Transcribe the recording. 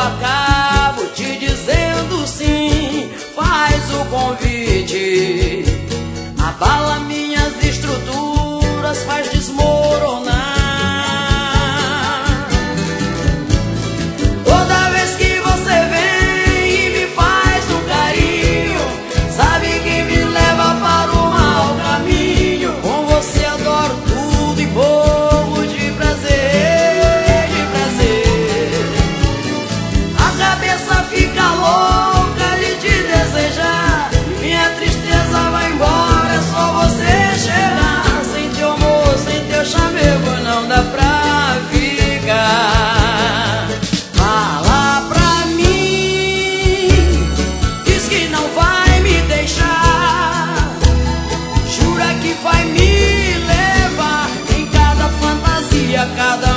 acabo te dizendo sim. Faz o convite, abala minhas estruturas, faz desmoronar. Toda vez que você vem e me faz um carinho, sabe que me leva para o mau caminho. Com você adoro tudo e morro de prazer, de prazer. A cabeça fica louca de te desejar, minha tristeza vai embora, é só você chegar. Sem teu amor, sem teu chamego, não dá pra ficar. Fala pra mim, diz que não vai me deixar, jura que vai me levar em cada fantasia, cada